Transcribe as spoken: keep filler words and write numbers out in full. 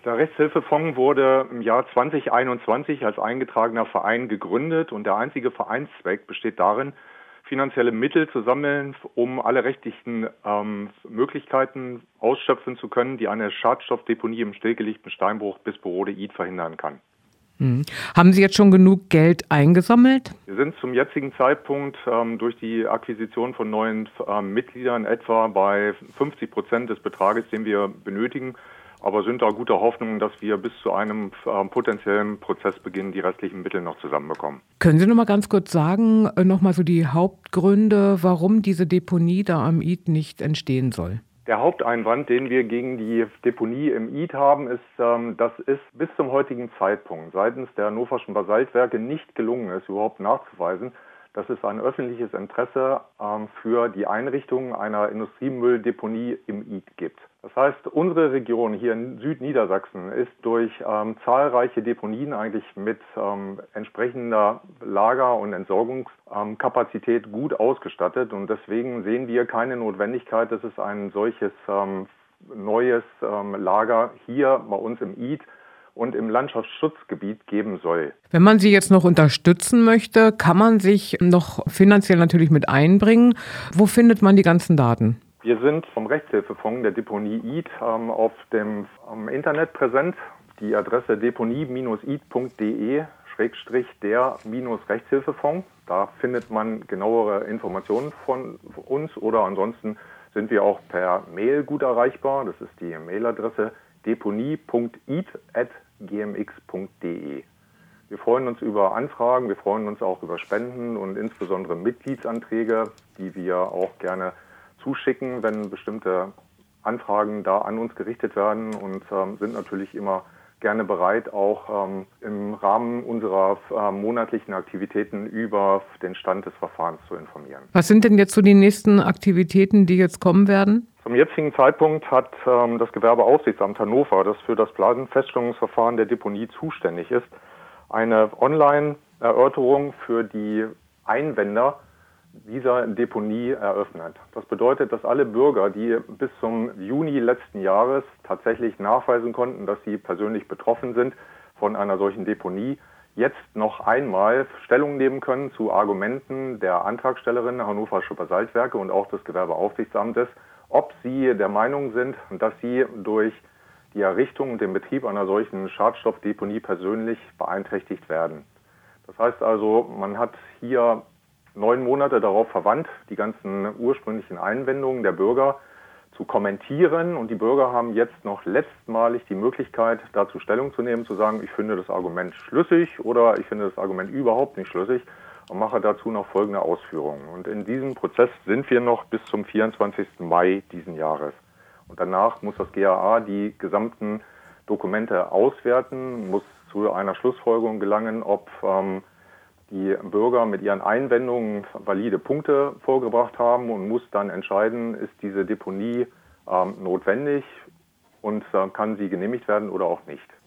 Der Rechtshilfefonds wurde im Jahr zwanzig einundzwanzig als eingetragener Verein gegründet und der einzige Vereinszweck besteht darin, finanzielle Mittel zu sammeln, um alle rechtlichen ähm, Möglichkeiten ausschöpfen zu können, die eine Schadstoffdeponie im stillgelegten Steinbruch Bisperode-Id verhindern kann. Hm. Haben Sie jetzt schon genug Geld eingesammelt? Wir sind zum jetzigen Zeitpunkt ähm, durch die Akquisition von neuen ähm, Mitgliedern etwa bei fünfzig Prozent des Betrages, den wir benötigen, aber sind da guter Hoffnung, dass wir bis zu einem ähm, potenziellen Prozessbeginn die restlichen Mittel noch zusammenbekommen. Können Sie noch mal ganz kurz sagen, äh, noch mal so die Hauptgründe, warum diese Deponie da am Id nicht entstehen soll? Der Haupteinwand, den wir gegen die Deponie im Id haben, ist, ähm, dass es bis zum heutigen Zeitpunkt seitens der Hannoverschen Basaltwerke nicht gelungen ist, überhaupt nachzuweisen, dass es ein öffentliches Interesse ähm, für die Einrichtung einer Industriemülldeponie im Id gibt. Das heißt, unsere Region hier in Südniedersachsen ist durch ähm, zahlreiche Deponien eigentlich mit ähm, entsprechender Lager- und Entsorgungskapazität ähm, gut ausgestattet und deswegen sehen wir keine Notwendigkeit, dass es ein solches ähm, neues ähm, Lager hier bei uns im Id und im Landschaftsschutzgebiet geben soll. Wenn man Sie jetzt noch unterstützen möchte, kann man sich noch finanziell natürlich mit einbringen. Wo findet man die ganzen Daten? Wir sind vom Rechtshilfefonds der Deponie Id ähm, auf dem ähm, Internet präsent. Die Adresse deponie Bindestrich id Punkt de Schrägstrich der Rechtshilfefonds. Da findet man genauere Informationen von uns oder ansonsten sind wir auch per Mail gut erreichbar. Das ist die Mailadresse deponie Punkt id at g m x Punkt de. Wir freuen uns über Anfragen, wir freuen uns auch über Spenden und insbesondere Mitgliedsanträge, die wir auch gerne zuschicken, wenn bestimmte Anfragen da an uns gerichtet werden und ähm, sind natürlich immer gerne bereit, auch ähm, im Rahmen unserer äh, monatlichen Aktivitäten über den Stand des Verfahrens zu informieren. Was sind denn jetzt so die nächsten Aktivitäten, die jetzt kommen werden? Zum jetzigen Zeitpunkt hat ähm, das Gewerbeaufsichtsamt Hannover, das für das Feststellungsverfahren der Deponie zuständig ist, eine Online-Erörterung für die Einwender dieser Deponie eröffnet. Das bedeutet, dass alle Bürger, die bis zum Juni letzten Jahres tatsächlich nachweisen konnten, dass sie persönlich betroffen sind von einer solchen Deponie, jetzt noch einmal Stellung nehmen können zu Argumenten der Antragstellerin Hannoversche Basaltwerke und auch des Gewerbeaufsichtsamtes, ob sie der Meinung sind, dass sie durch die Errichtung und den Betrieb einer solchen Schadstoffdeponie persönlich beeinträchtigt werden. Das heißt also, man hat hier neun Monate darauf verwandt, die ganzen ursprünglichen Einwendungen der Bürger zu kommentieren. Und die Bürger haben jetzt noch letztmalig die Möglichkeit, dazu Stellung zu nehmen, zu sagen, ich finde das Argument schlüssig oder ich finde das Argument überhaupt nicht schlüssig und mache dazu noch folgende Ausführungen. Und in diesem Prozess sind wir noch bis zum vierundzwanzigsten Mai diesen Jahres. Und danach muss das G A A die gesamten Dokumente auswerten, muss zu einer Schlussfolgerung gelangen, ob ähm, die Bürger mit ihren Einwendungen valide Punkte vorgebracht haben und muss dann entscheiden, ist diese Deponie ähm, notwendig und äh, kann sie genehmigt werden oder auch nicht.